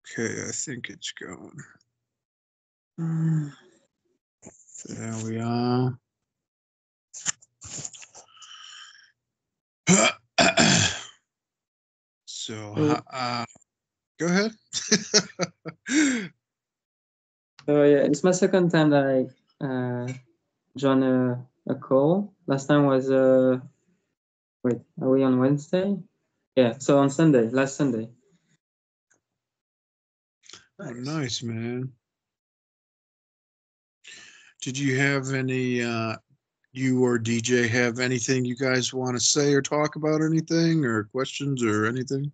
Okay, I think it's going. Mm. There we are. So, So, go ahead. so yeah, it's my second time that I join a call. Last time was wait, are we on Wednesday? Yeah, so on Sunday, last Sunday. Oh, nice, man. Did you have any, you or DJ have anything you guys want to say or talk about anything or questions or anything?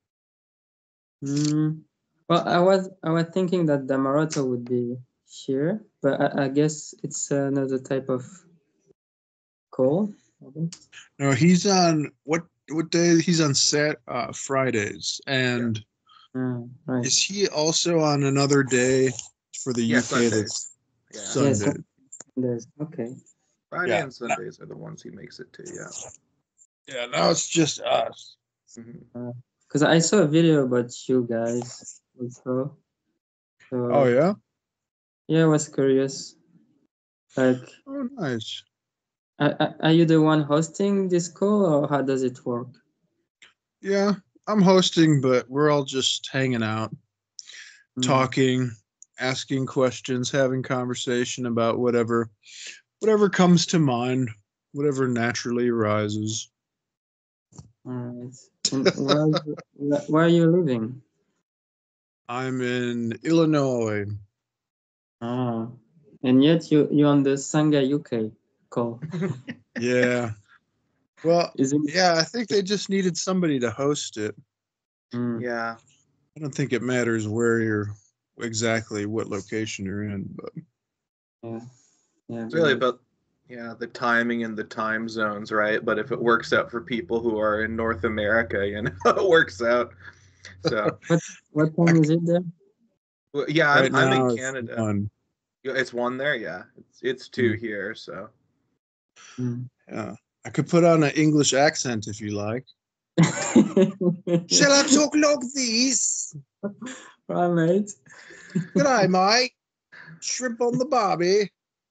Mm. Well, I was thinking that Damaroto would be here, but I guess it's another type of call. I think. No, he's on what day? He's on Fridays. Yeah. And Right. is he also on another day for the Yeah, UK Sundays. that's Yeah. Yes. Sunday? There's okay. Friday Yeah. and Sundays are the ones he makes it to. Yeah. Yeah, now it's just us. Mhm. Because I saw a video about you guys also. So Oh yeah? yeah, I was curious. Like, Oh nice. are you the one hosting this call, or how does it work? Yeah, I'm hosting, but we're all just hanging out, Mm. talking, asking questions, having conversation about whatever comes to mind, whatever naturally arises. All right. And where are you living? I'm in Illinois. Ah, and yet you're on the Sangha UK call. Yeah. Well, Is it? yeah, I think they just needed somebody to host it. Mm, Yeah. I don't think it matters where you're exactly what location you're in, but yeah, yeah. It's really about the timing and the time zones, right? But if it works out for people who are in North America, it works out. So What time is it there? well, yeah, right I'm in now it's Canada. one. Yeah, it's one there, yeah. It's two Mm, here, so Mm. yeah. I could put on an English accent if you like. Shall I talk like this? All right. G'day, mate. Shrimp on the barbie.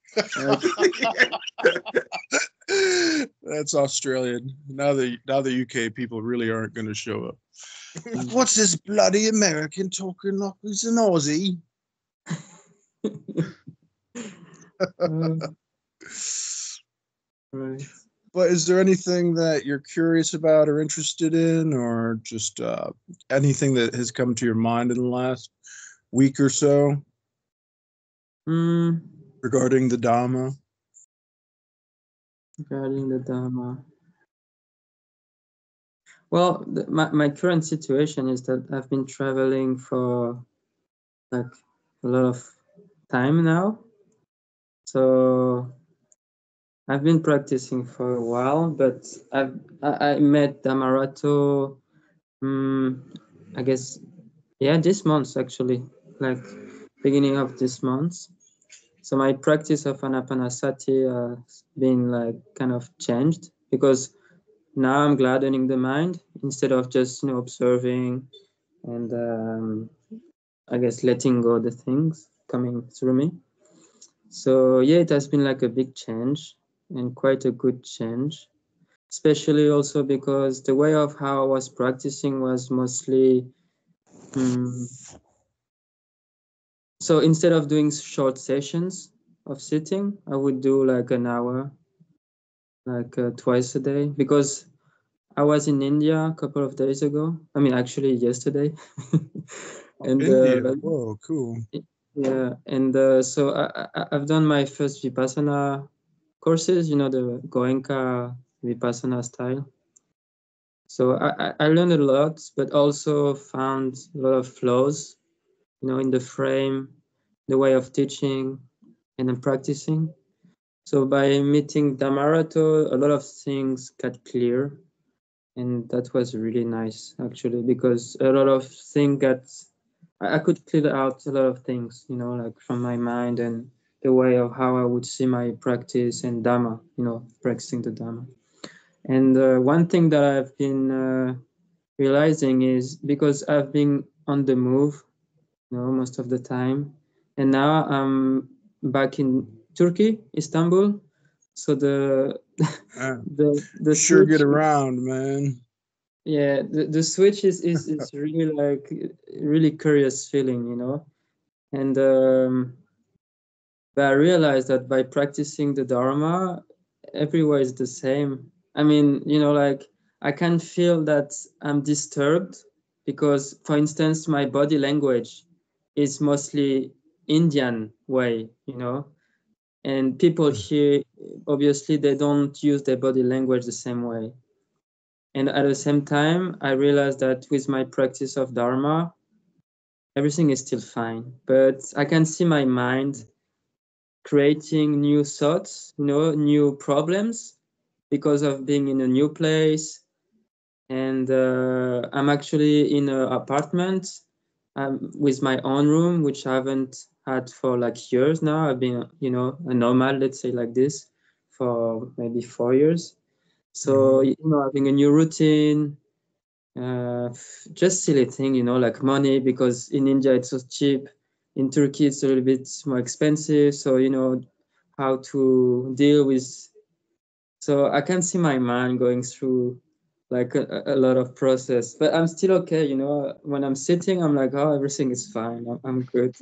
That's Australian. Now the UK people really aren't going to show up. What's this bloody American talking like he's an Aussie? Right. But is there anything that you're curious about or interested in, or just anything that has come to your mind in the last week or so Mm, regarding the Dharma? regarding the Dharma. Well, my current situation is that I've been traveling for like a lot of time now. So I've been practicing for a while, but I met Damarato, I guess, yeah, this month actually, like beginning of this month. So my practice of Anapanasati has been like kind of changed because now I'm gladdening the mind instead of just observing and I guess letting go the things coming through me. So yeah, it has been like a big change and quite a good change, especially also because the way of how I was practicing was mostly so instead of doing short sessions of sitting, I would do like an hour, like twice a day, because I was in India a couple of days ago. I mean, actually yesterday, and India. Whoa, cool. yeah, and so I've done my first Vipassana courses, the Goenka Vipassana style. So I learned a lot, but also found a lot of flaws, in the frame, the way of teaching, and then practicing. So by meeting Damarato, a lot of things got clear, and that was really nice actually, because a lot of things got I could clear out a lot of things, like from my mind and the way of how I would see my practice and Dhamma, practicing the Dhamma. And one thing that I've been realizing is because I've been on the move most of the time. And now I'm back in Turkey, Istanbul. So the the Sure get switch, around, man. yeah, the switch is really like really curious feeling, And but I realized that by practicing the Dharma, everywhere is the same. I mean, like I can feel that I'm disturbed because, for instance, my body language is mostly Indian way, and people here, obviously, they don't use their body language the same way. And at the same time, I realized that with my practice of Dharma, everything is still fine. But I can see my mind creating new thoughts, new problems because of being in a new place. And I'm actually in an apartment with my own room, which I haven't had for like years now. I've been, a nomad, let's say like this, for maybe 4 years. So, having a new routine, just silly thing, like money, because in India it's so cheap. In Turkey it's a little bit more expensive. So, how to deal with. So I can see my mind going through like a lot of process, but I'm still okay. When I'm sitting, I'm like, oh, everything is fine. I'm good.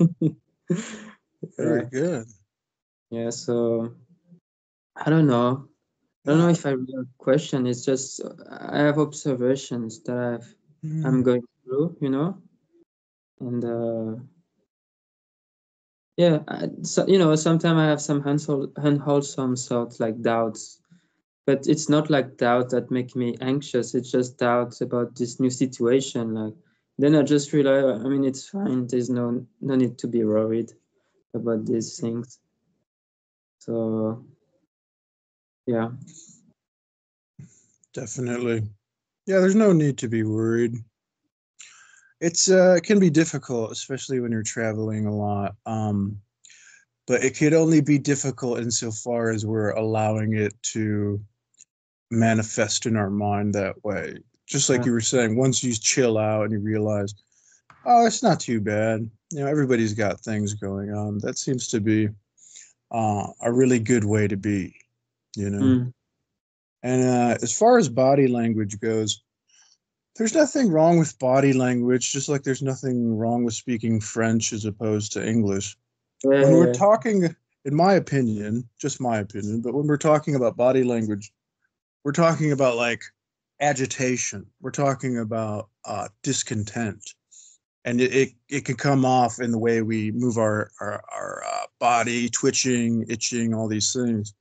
Very Yeah. good. Yeah. So I don't know. I don't know if I really have a question. It's just I have observations that I'm going through, and yeah, so, sometimes I have some unwholesome thoughts like doubts, but it's not like doubt that make me anxious. It's just doubts about this new situation. Like then I just realize, I mean, it's fine. There's no need to be worried about these things. So yeah. Definitely. Yeah, there's no need to be worried. It can be difficult, especially when you're traveling a lot. But it could only be difficult insofar as we're allowing it to manifest in our mind that way. Just like Yeah. you were saying, once you chill out and you realize, oh, it's not too bad. Everybody's got things going on. That seems to be a really good way to be, you know. Mm. And as far as body language goes, there's nothing wrong with body language, just like there's nothing wrong with speaking French as opposed to English. When we're Yeah. talking, in my opinion, just my opinion, but when we're talking about body language, we're talking about like agitation. We're talking about discontent. And it can come off in the way we move our body, twitching, itching, all these things.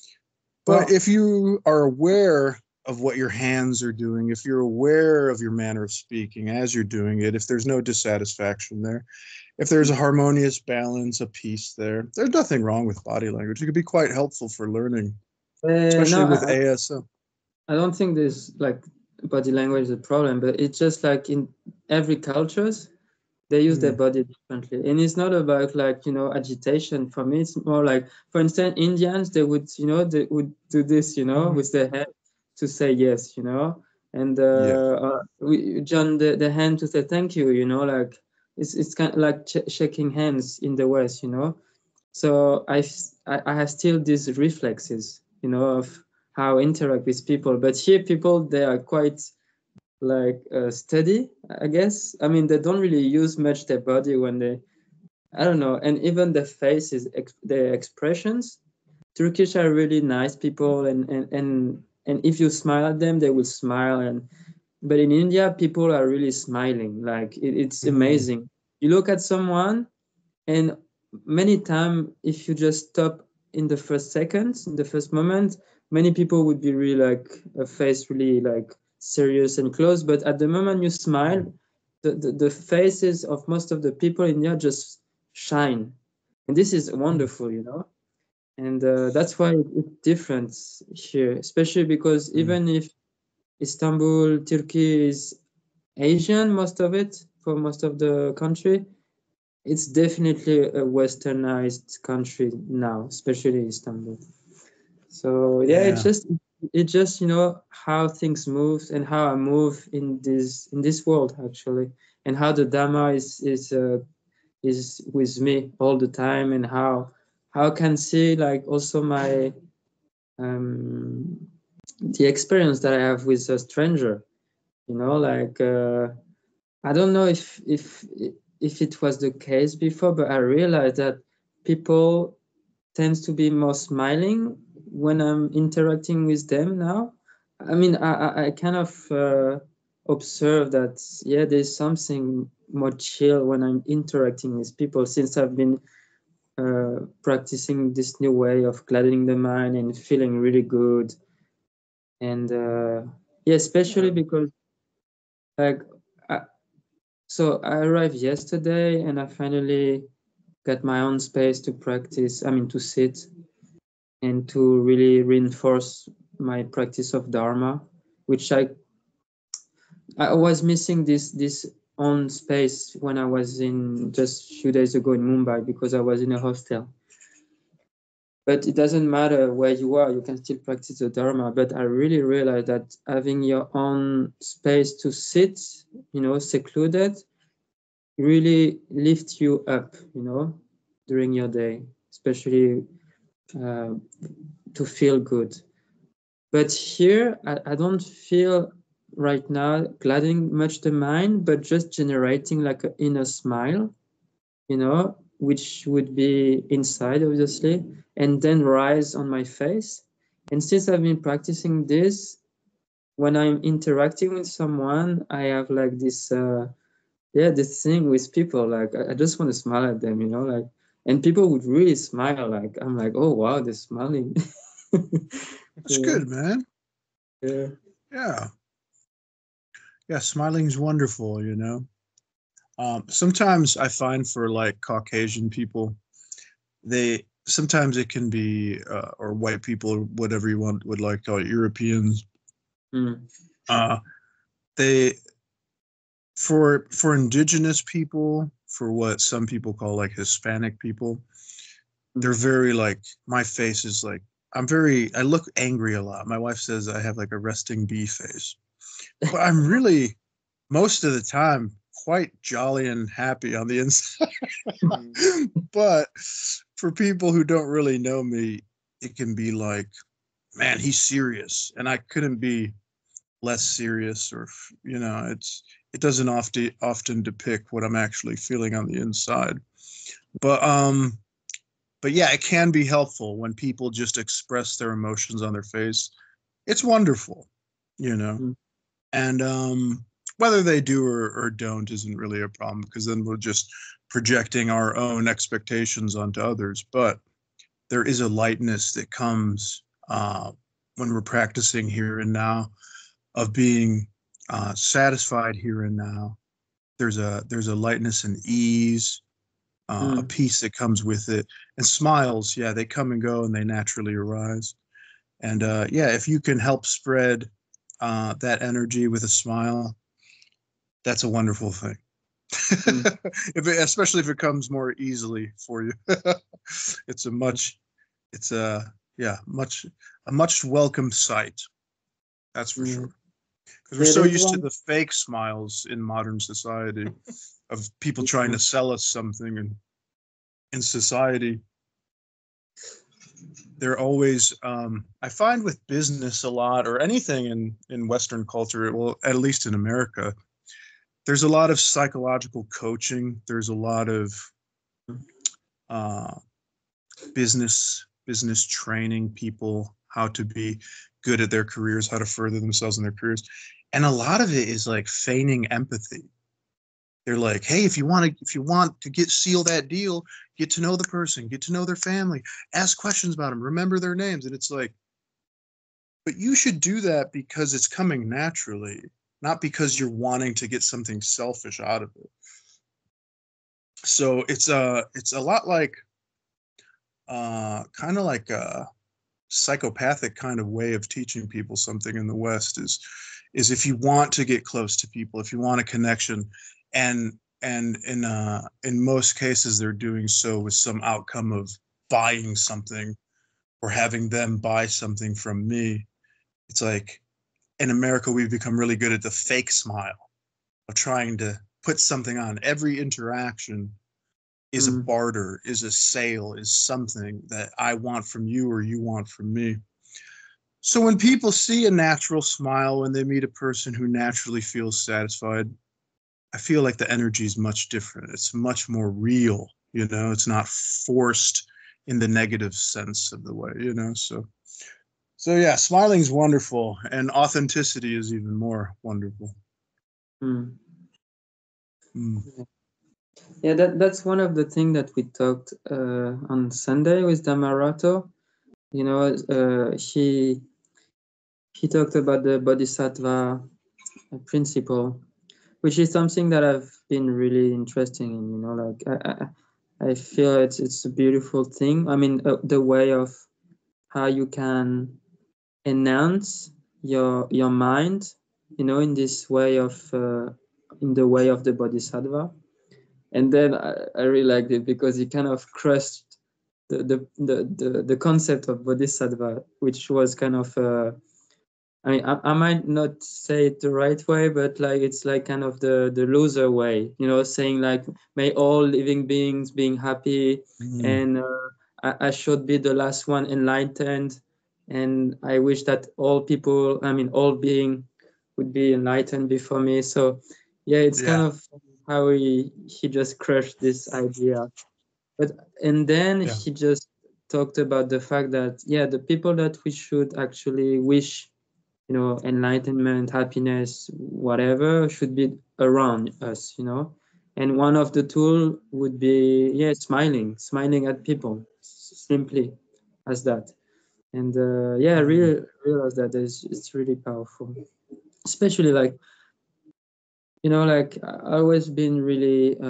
But Well, if you are aware of what your hands are doing, if you're aware of your manner of speaking as you're doing it, if there's no dissatisfaction there, if there's a harmonious balance, a peace there, there's nothing wrong with body language. It could be quite helpful for learning, especially no, with ASM. I don't think there's like body language is a problem, but it's just like in every cultures, they use their body differently. And it's not about like, agitation. For me, it's more like, for instance, Indians, they would do this, with their head to say yes, and Yeah. we join the hand to say thank you, like it's kind of like shaking hands in the West, So I have still these reflexes, of how I interact with people. But here, people, they are quite like steady, I guess. I mean, they don't really use much their body when they, I don't know. And even the faces, their expressions. Turkish are really nice people, and if you smile at them, they will smile. But in India, people are really smiling. Like it's amazing. You look at someone, and many times, if you just stop in the first seconds, in the first moment, many people would be really like a face really like serious and close. But at the moment you smile, the faces of most of the people in India just shine. And this is wonderful, And that's why it's different here, especially because even if Istanbul, Turkey is Asian, most of it, for most of the country, it's definitely a westernized country now, especially Istanbul. So yeah, Yeah. it just how things move and how I move in this world actually. and how the Dharma is with me all the time, and how I can see like also my the experience that I have with a stranger, you know, like I don't know if it was the case before, but I realized that people tends to be more smiling when I'm interacting with them now. I mean, I kind of observe that, yeah, there's something more chill when I'm interacting with people, since I've been practicing this new way of gladdening the mind and feeling really good. And yeah, especially because like, so I arrived yesterday and I finally got my own space to practice, I mean, to sit and to really reinforce my practice of Dharma, which I was missing this own space when I was in just a few days ago in Mumbai, because I was in a hostel. But it doesn't matter where you are, you can still practice the Dharma. But I really realized that having your own space to sit, you know, secluded, really lifts you up, you know, during your day, especially to feel good. But here, I don't feel right now gladdening much the mind, but just generating like an inner smile, you know, which would be inside, obviously, and then rise on my face. And since I've been practicing this, when I'm interacting with someone, I have like this, this thing with people. Like I just want to smile at them, you know, like, and people would really smile. Like I'm like, oh wow, they're smiling. That's good, man. Yeah. Yeah. Yeah, smiling's wonderful, you know. Sometimes I find for like Caucasian people, sometimes it can be or white people or whatever you would like to call it, Europeans. Mm. They for indigenous people, for what some people call like Hispanic people, they're very like, my face is like, I look angry a lot. My wife says I have like a resting bee face, but I'm really most of the time quite jolly and happy on the inside. But for people who don't really know me, it can be like, man, he's serious, and I couldn't be less serious, or you know, it doesn't often depict what I'm actually feeling on the inside. But yeah, it can be helpful when people just express their emotions on their face. It's wonderful, you know. Mm. And whether they do or don't isn't really a problem, because then we're just projecting our own expectations onto others. But there is a lightness that comes when we're practicing here and now, of being satisfied here and now. There's a lightness and ease, a peace that comes with it, and smiles. Yeah, they come and go, and they naturally arise. And yeah, if you can help spread that energy with a smile, that's a wonderful thing. Especially if it comes more easily for you. it's a much welcome sight. That's for sure. Because we're so used to the fake smiles in modern society, of people trying to sell us something, and in society they're always I find with business a lot, or anything in Western culture, well, at least in America, there's a lot of psychological coaching. There's a lot of business training people how to be good at their careers, how to further themselves in their careers. And a lot of it is like feigning empathy. They're like, hey, if you want to seal that deal, get to know the person, get to know their family, ask questions about them, remember their names. And it's like, but you should do that because it's coming naturally, not because you're wanting to get something selfish out of it. So it's a lot like kind of like a psychopathic kind of way of teaching people something in the West, is if you want to get close to people, if you want a connection, and in most cases they're doing so with some outcome of buying something or having them buy something from me. It's like, in America we've become really good at the fake smile, of trying to put something on. Every interaction is a Mm. barter, is a sale, is something that I want from you or you want from me. So when people see a natural smile, when they meet a person who naturally feels satisfied, I feel like the energy is much different. It's much more real, you know, it's not forced in the negative sense of the way, you know. So yeah, smiling is wonderful, and authenticity is even more wonderful. Mm. Mm. Yeah, that's one of the things that we talked on Sunday with Damarato. You know, he talked about the Bodhisattva principle, which is something that I've been really interested in. You know, like I feel it's a beautiful thing. I mean, the way of how you can enhance your mind, you know, in this way of in the way of the Bodhisattva. And then I really liked it because he kind of crushed the concept of Bodhisattva, which was kind of I mean, I might not say it the right way, but like it's like kind of the loser way, you know, saying like, may all living beings being happy, Mm. and I should be the last one enlightened, and I wish that all people, I mean, all being would be enlightened before me. So yeah, it's kind Yeah. of how he just crushed this idea. But and then Yeah. he just talked about the fact that yeah, the people that we should actually wish, you know, enlightenment, happiness, whatever, should be around us, you know. And one of the tool would be yeah, smiling at people, simply as that. And yeah, I Mm. really realize that it's really powerful, especially like, you know, like I always been really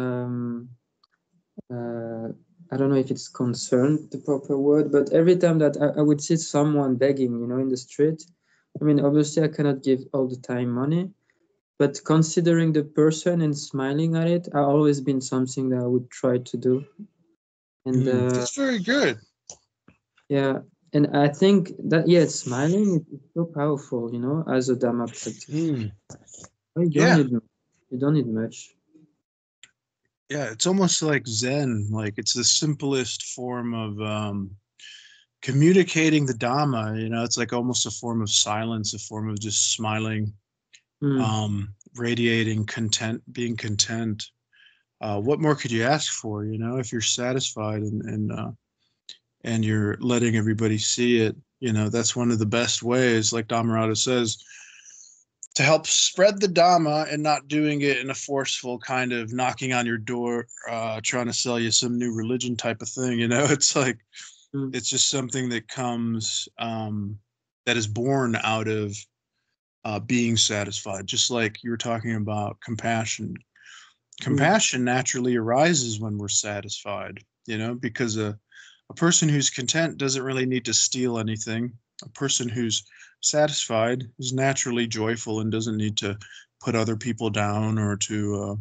uh, I don't know if it's concerned the proper word, but every time that I would see someone begging, you know, in the street, I mean, obviously I cannot give all the time money, but considering the person and smiling at it, I always been something that I would try to do. And Mm. That's very good. yeah, and I think that yeah, smiling is so powerful, you know, as a Dharma practice. Mm. You don't Yeah. need you don't need much. Yeah. It's almost like Zen. Like it's the simplest form of communicating the Dhamma. You know, it's like almost a form of silence, a form of just smiling, Mm, radiating content, being content. What more could you ask for? You know, if you're satisfied and you're letting everybody see it, you know, that's one of the best ways, like Dhammarato says, to help spread the Dhamma and not doing it in a forceful kind of knocking on your door, trying to sell you some new religion type of thing. You know, it's like, mm, it's just something that comes, that is born out of being satisfied. Just like you were talking about compassion. mm, Compassion naturally arises when we're satisfied, you know, because a person who's content doesn't really need to steal anything. A person who's satisfied is naturally joyful and doesn't need to put other people down or to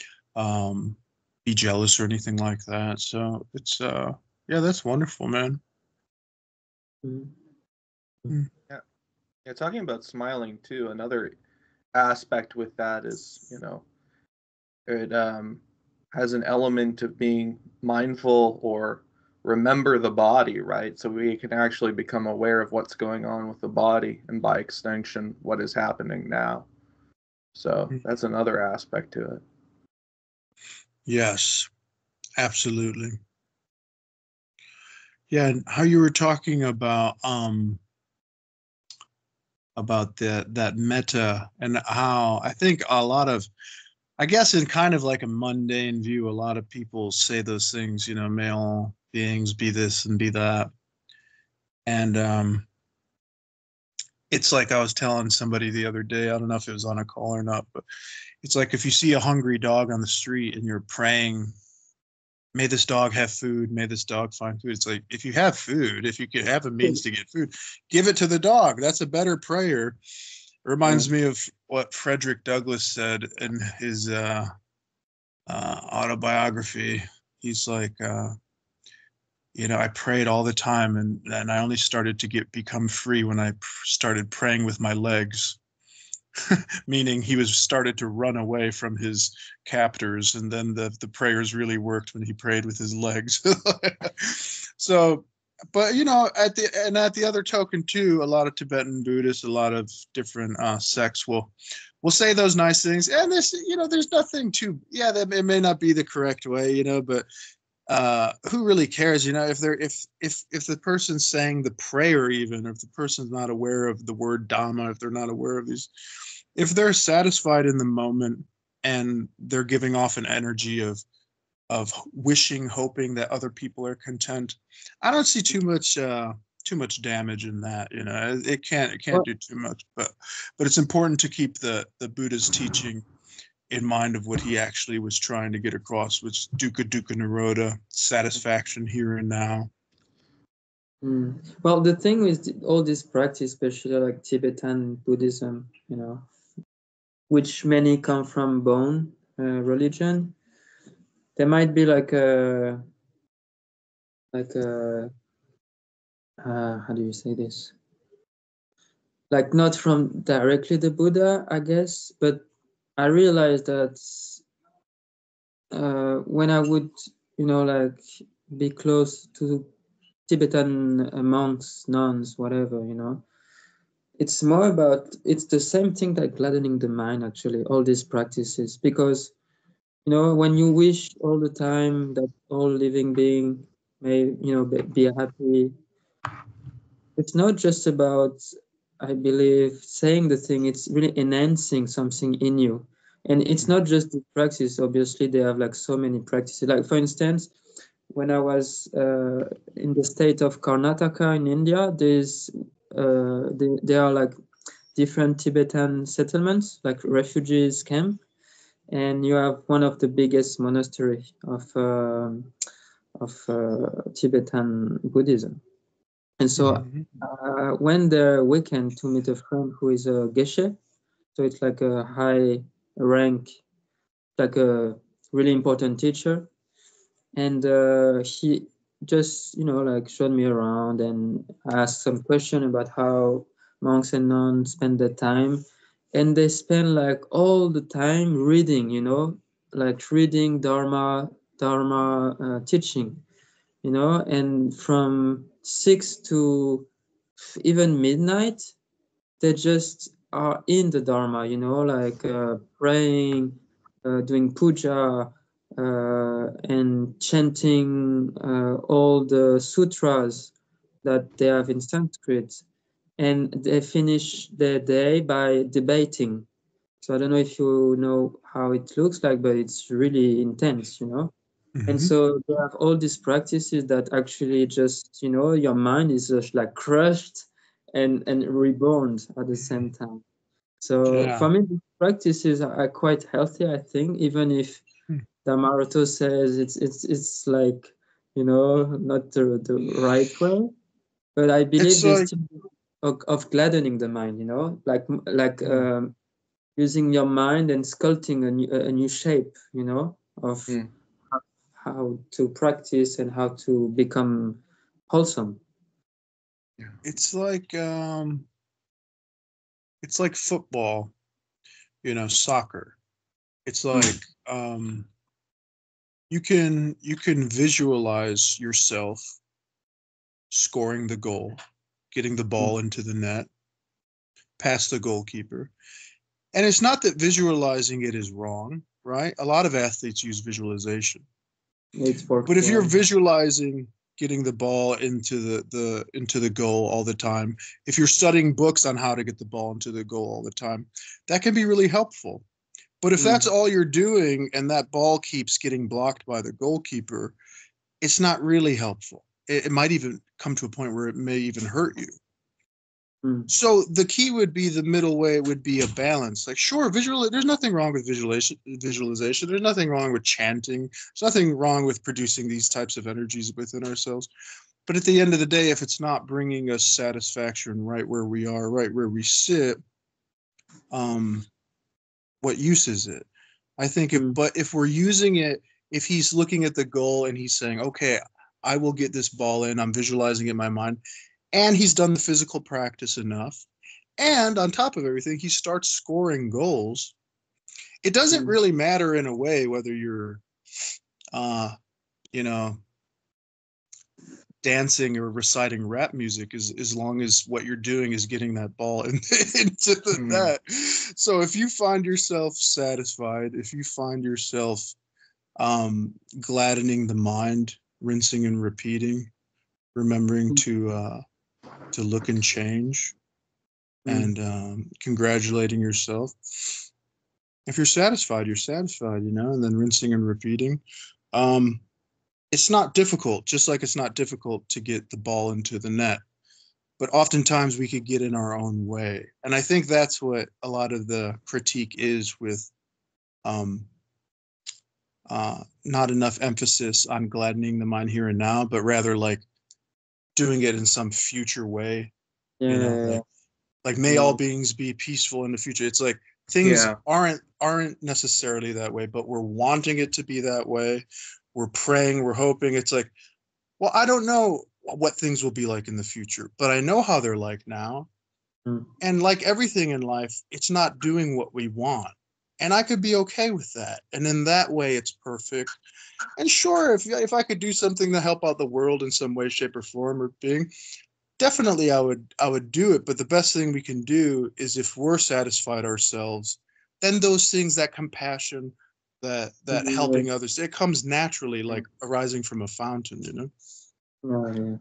be jealous or anything like that. So it's yeah, that's wonderful, man. mm, Mm. Yeah. Yeah, talking about smiling too, another aspect with that is, you know, it has an element of being mindful or remember the body, right? So we can actually become aware of what's going on with the body and by extension, what is happening now. So that's another aspect to it. Yes, absolutely. Yeah, and how you were talking about that meta and how I think a lot of, I guess in kind of like a mundane view, a lot of people say those things, you know, may all beings be this and be that. And it's like I was telling somebody the other day, I don't know if it was on a call or not, but it's like if you see a hungry dog on the street and you're praying, may this dog have food, may this dog find food. It's like if you have food, if you can have a means to get food, give it to the dog. That's a better prayer. It yeah. reminds me of what Frederick Douglass said in his autobiography. He's like, you know, I prayed all the time, and I only started to become free when I started praying with my legs. meaning he was started to run away from his captors, and then the prayers really worked when he prayed with his legs. So, but at the other token too, a lot of Tibetan Buddhists, a lot of different sects will say those nice things, and there's nothing to, that it may not be the correct way, but who really cares, if the person's saying the prayer, even if the person's not aware of the word Dhamma, if they're not aware of these, if they're satisfied in the moment and they're giving off an energy of wishing, hoping that other people are content, I don't see too much damage in that. It can't do too much, but it's important to keep the Buddha's teaching in mind of what he actually was trying to get across, which dukkha dukkha nirodha, satisfaction here and now. Well, the thing with all this practice, especially like Tibetan Buddhism, which many come from Bon religion, there might be like a how do you say this? Like not from directly the Buddha, I guess, but I realized that when I would, like be close to Tibetan monks, nuns, whatever, it's more about, it's the same thing like gladdening the mind, actually, all these practices, because when you wish all the time that all living being may be happy, it's not just about, I believe, saying the thing, it's really enhancing something in you. And it's not just the practice, obviously they have like so many practices, like for instance, when I was in the state of Karnataka in India, there are like different Tibetan settlements, like refugees camp, and you have one of the biggest monastery of Tibetan Buddhism. And so I went there weekend to meet a friend who is a geshe, so it's like a high rank, like a really important teacher. And he just like showed me around and asked some question about how monks and nuns spend their time, and they spend like all the time reading, like reading Dharma teaching, and from 6 to even midnight they just are in the Dharma, like praying, doing puja, and chanting all the sutras that they have in Sanskrit, and they finish their day by debating. So I don't know if you know how it looks like, but it's really intense, And so they have all these practices that actually just, your mind is just like crushed and reborn at the same time. So for me, these practices are quite healthy, I think, even if Dhammaratto says it's like, not the right way, but I believe there's still of gladdening the mind, like using your mind and sculpting a new shape, of how to practice and how to become wholesome. It's like football, soccer. It's like you can visualize yourself scoring the goal, getting the ball into the net, past the goalkeeper. And it's not that visualizing it is wrong, right? A lot of athletes use visualization. But if you're visualizing getting the ball into the goal all the time, if you're studying books on how to get the ball into the goal all the time, that can be really helpful. But if that's all you're doing and that ball keeps getting blocked by the goalkeeper, it's not really helpful. It might even come to a point where it may even hurt you. So the key would be, the middle way would be a balance. Like, sure, there's nothing wrong with visualization. There's nothing wrong with chanting. There's nothing wrong with producing these types of energies within ourselves. But at the end of the day, if it's not bringing us satisfaction right where we are, right where we sit, what use is it? I think but if we're using it, if he's looking at the goal and he's saying, okay, I will get this ball in, I'm visualizing it in my mind, and he's done the physical practice enough, And on top of everything, he starts scoring goals. It doesn't really matter in a way whether you're, you know, dancing or reciting rap music, as long as what you're doing is getting that ball into the net. So if you find yourself satisfied, if you find yourself gladdening the mind, rinsing and repeating, remembering to look and change, and congratulating yourself. If you're satisfied, you're satisfied, you know, and then rinsing and repeating. It's not difficult, just like it's not difficult to get the ball into the net. But oftentimes we could get in our own way. And I think that's what a lot of the critique is with not enough emphasis on gladdening the mind here and now, but rather like doing it in some future way. Yeah. You know, like may all beings be peaceful in the future. It's like things aren't necessarily that way, but we're wanting it to be that way. We're praying, we're hoping. It's like, well, I don't know what things will be like in the future, but I know how they're like now. And like everything in life, it's not doing what we want. And I could be okay with that. And in that way, it's perfect. And sure, if I could do something to help out the world in some way, shape, or form, or being, definitely I would do it. But the best thing we can do is if we're satisfied ourselves, then those things, that compassion, that helping others, it comes naturally, like arising from a fountain, you know?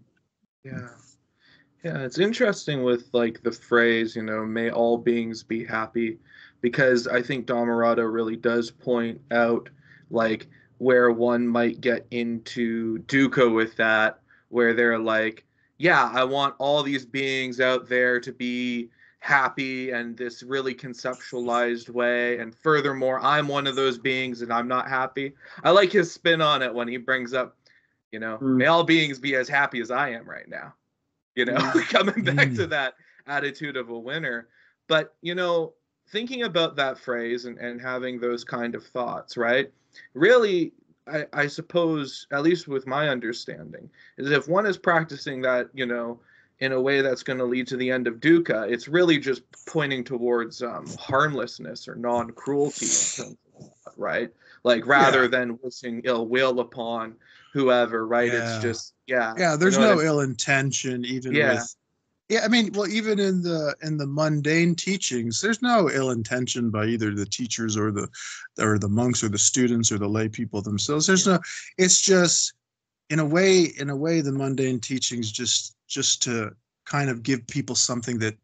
Yeah, it's interesting with like the phrase, you know, may all beings be happy, because I think Dhammarato really does point out like where one might get into dukkha with that, where they're like, yeah, I want all these beings out there to be happy and this really conceptualized way, and furthermore, I'm one of those beings and I'm not happy. I like his spin on it when he brings up, you know, may all beings be as happy as I am right now. You know, coming back to that attitude of a winner. But, you know, thinking about that phrase and having those kind of thoughts, right? Really, I suppose, at least with my understanding, is if one is practicing that, you know, in a way that's going to lead to the end of dukkha, it's really just pointing towards harmlessness or non-cruelty, right? Like rather than wishing ill will upon whoever, right? It's just there's you know no ill intention even with I mean, well, even in the mundane teachings, there's no ill intention by either the teachers or the monks or the students or the lay people themselves. There's no, it's just in a way the mundane teachings just to kind of give people something that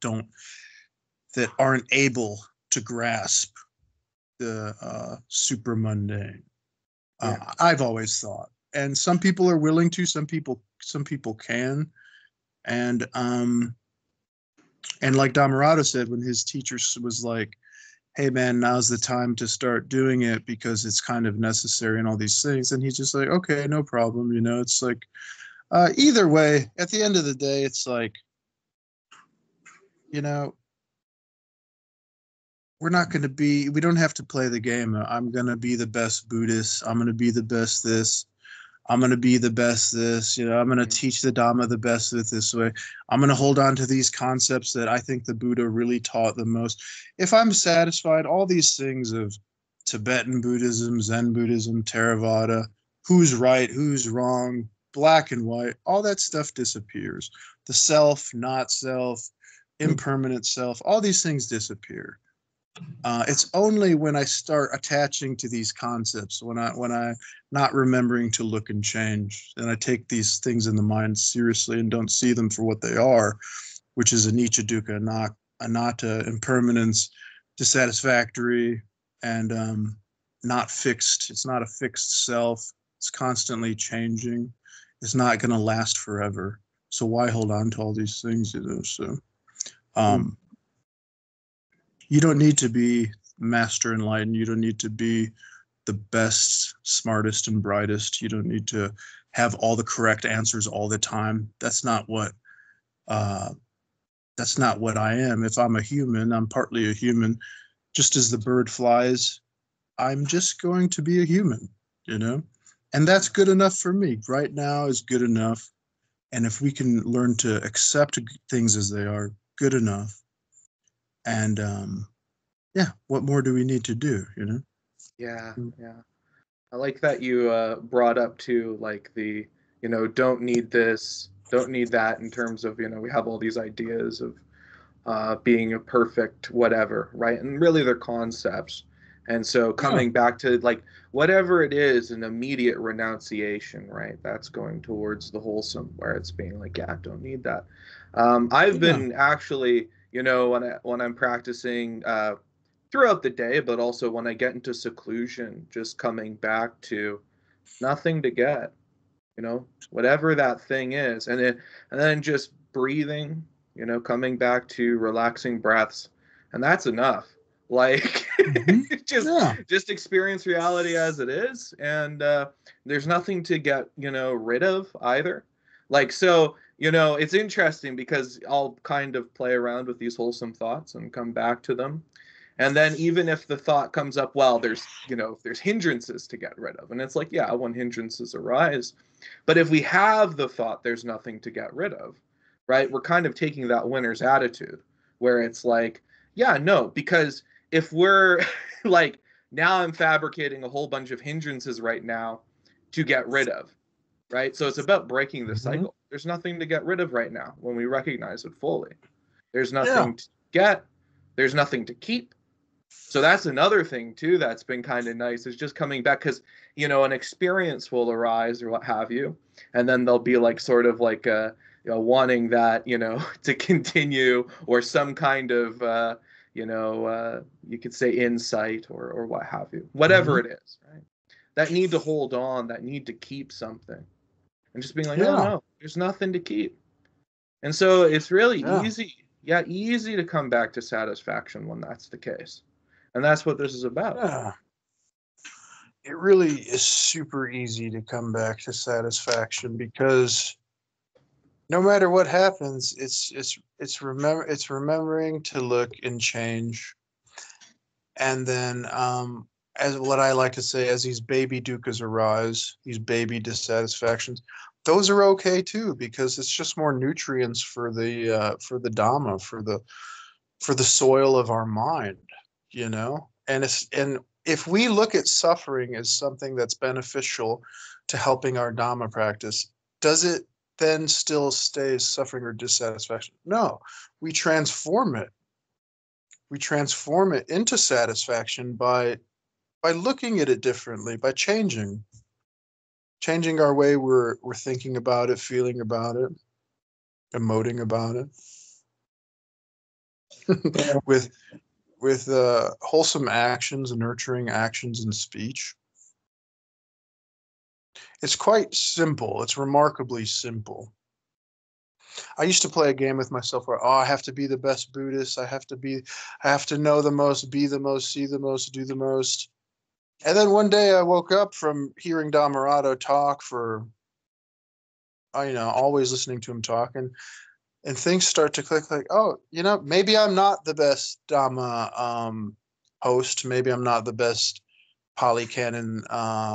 aren't able to grasp the super mundane. I've always thought, and some people are willing to, some people can, and like Dhammarato said when his teacher was like, hey man, now's the time to start doing it because it's kind of necessary and all these things, and he's just like, okay, no problem, you know. It's like either way, at the end of the day, it's like, you know, we don't have to play the game. I'm going to be the best Buddhist. I'm going to be the best this. I'm going to be the best this. You know, I'm going to teach the Dhamma the best with this way. I'm going to hold on to these concepts that I think the Buddha really taught the most. If I'm satisfied, all these things of Tibetan Buddhism, Zen Buddhism, Theravada, who's right, who's wrong, black and white, all that stuff disappears. The self, not self, impermanent self, all these things disappear. It's only when I start attaching to these concepts, when I not remembering to look and change, and I take these things in the mind seriously and don't see them for what they are, which is anicca, dukkha, anatta, impermanence, dissatisfactory, and not fixed. It's not a fixed self. It's constantly changing. It's not going to last forever. So why hold on to all these things, you know? So you don't need to be master enlightened. You don't need to be the best, smartest, and brightest. You don't need to have all the correct answers all the time. That's not what I am. If I'm a human, I'm partly a human. Just as the bird flies, I'm just going to be a human, you know? And that's good enough for me. Right now is good enough. And if we can learn to accept things as they are, good enough. And yeah, what more do we need to do, you know? Yeah, yeah. I like that you brought up too, like the, don't need this, don't need that, in terms of, we have all these ideas of being a perfect whatever, right? And really they're concepts. And so coming back to like whatever it is, an immediate renunciation, right? That's going towards the wholesome, where it's being like, yeah, don't need that. I've been actually, when I'm practicing throughout the day, but also when I get into seclusion, just coming back to nothing to get, whatever that thing is, and then just breathing, coming back to relaxing breaths, and that's enough. Like just experience reality as it is, and there's nothing to get rid of either. Like, so it's interesting because I'll kind of play around with these wholesome thoughts and come back to them. And then even if the thought comes up, well, there's hindrances to get rid of. And it's like, yeah, when hindrances arise. But if we have the thought there's nothing to get rid of, right? We're kind of taking that winner's attitude, where it's like, yeah, no, because if we're like, now I'm fabricating a whole bunch of hindrances right now to get rid of, right? So it's about breaking the cycle. There's nothing to get rid of right now when we recognize it fully. There's nothing to get, there's nothing to keep. So that's another thing too that's been kind of nice, is just coming back, because an experience will arise or what have you, and then there'll be like sort of like wanting that to continue, or some kind of you could say insight or what have you, whatever it is, right? That need to hold on, that need to keep something, and just being like, oh no, there's nothing to keep. And so it's really easy to come back to satisfaction when that's the case. And that's what this is about. Yeah. It really is super easy to come back to satisfaction, because no matter what happens, it's remembering to look and change. And then as what I like to say, as these baby dukkha's arise, these baby dissatisfactions, those are okay too, because it's just more nutrients for the Dhamma, for the soil of our mind, and if we look at suffering as something that's beneficial to helping our Dhamma practice, does it then still stay as suffering or dissatisfaction? No, we transform it. We transform it into satisfaction by looking at it differently, by changing our way we're thinking about it, feeling about it, emoting about it. with wholesome actions, nurturing actions and speech. It's quite simple. It's remarkably simple. I used to play a game with myself where, I have to be the best Buddhist. I have to know the most, be the most, see the most, do the most. And then one day I woke up from hearing Dhammarato talk for, always listening to him talk, and things start to click, like, maybe I'm not the best Dhamma host. Maybe I'm not the best Pali Canon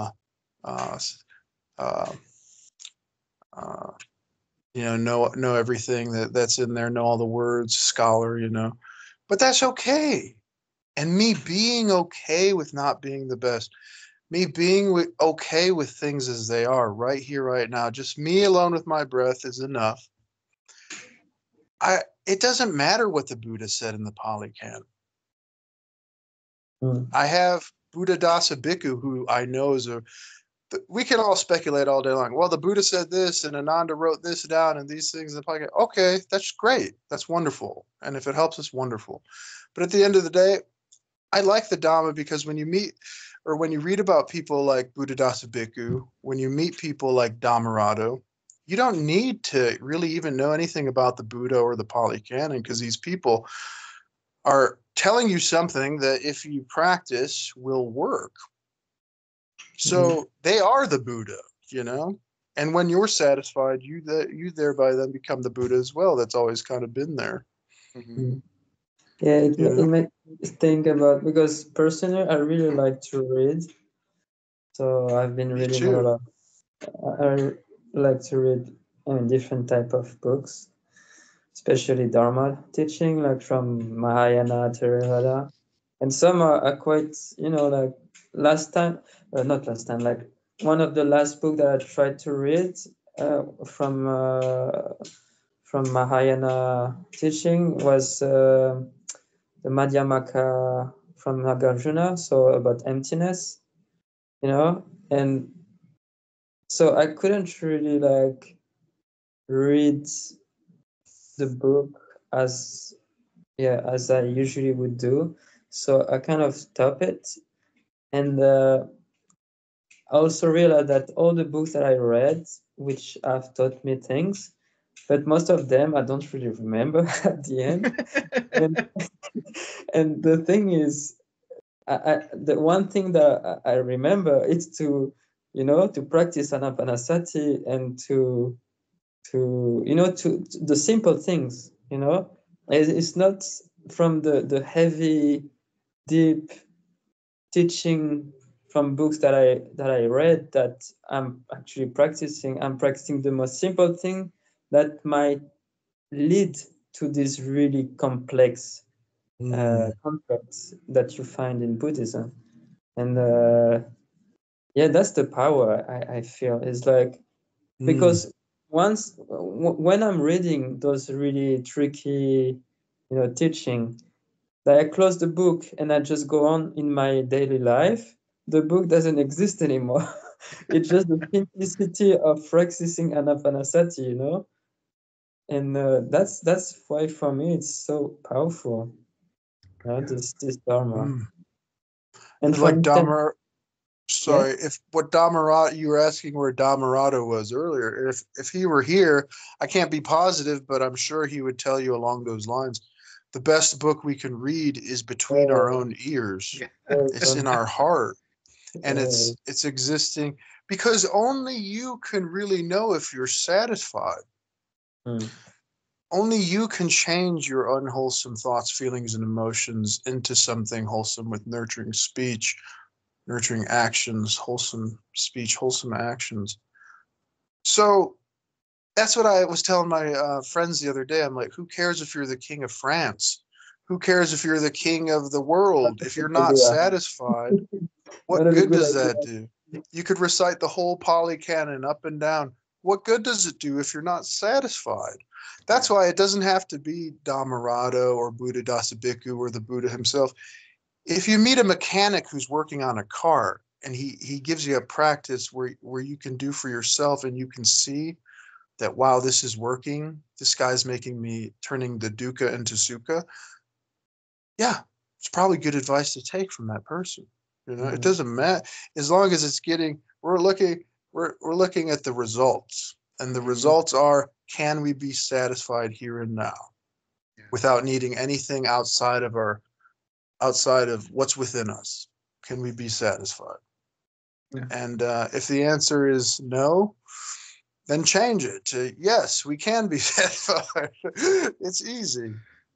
know everything that's in there, know all the words, scholar, but that's okay. And me being okay with not being the best, me being okay with things as they are right here, right now, just me alone with my breath is enough. It doesn't matter what the Buddha said in the Pali Canon. I have Buddhadasa Bhikkhu, who I know is we can all speculate all day long. Well, the Buddha said this, and Ananda wrote this down, and these things in the Pali Canon. Okay, that's great. That's wonderful. And if it helps us, wonderful. But at the end of the day, I like the Dhamma, because when you meet, or when you read about people like Buddhadasa Bhikkhu, when you meet people like Dhammarato, you don't need to really even know anything about the Buddha or the Pali Canon, because these people are telling you something that, if you practice, will work. So they are the Buddha, and when you're satisfied, you thereby then become the Buddha as well. That's always kind of been there. Mm-hmm. Yeah, it makes me think about, because personally I really like to read, so I've been reading a lot of. I like to read different type of books. especially Dharma teaching, like from Mahayana, Theravada, and some are quite, like last time, not last time, like one of the last book that I tried to read from Mahayana teaching was the Madhyamaka from Nagarjuna, so about emptiness, and so I couldn't really like read the book as I usually would do, so I kind of stopped it, and I also realized that all the books that I read, which have taught me things, but most of them I don't really remember at the end. And, and the thing is, the one thing that I remember is to practice anapanasati and to the simple things. It's not from the heavy, deep teaching from books that I read that I'm actually practicing. I'm practicing the most simple thing that might lead to these really complex concepts that you find in Buddhism. And that's the power I feel. It's like, because when I'm reading those really tricky, teaching, that I close the book and I just go on in my daily life, the book doesn't exist anymore. It's just the simplicity of practicing anapanasati, and that's why for me it's so powerful. This dharma. And for like instance, Dhamma. Sorry, if what Dhammarato, you were asking where Dhammarato was earlier. If he were here, I can't be positive, but I'm sure he would tell you along those lines. The best book we can read is between our own ears. It's in our heart, and it's existing because only you can really know if you're satisfied. Only you can change your unwholesome thoughts, feelings, and emotions into something wholesome with nurturing speech, nurturing actions, wholesome speech, wholesome actions. So that's what I was telling my friends the other day. I'm like, who cares if you're the king of France? Who cares if you're the king of the world? If you're not satisfied, what good does that do? You could recite the whole Pali Canon up and down. What good does it do if you're not satisfied? That's why it doesn't have to be Dhammarato or Buddhadasa Bhikkhu or the Buddha himself. If you meet a mechanic who's working on a car and he gives you a practice where you can do for yourself and you can see that, wow, this is working. This guy's making me turning the dukkha into sukha. Yeah, it's probably good advice to take from that person. It doesn't matter as long as it's getting. We're looking at the results, and the results are: can we be satisfied here and now, without needing anything outside of what's within us? Can we be satisfied? And if the answer is no, then change it to yes, we can be satisfied. It's easy.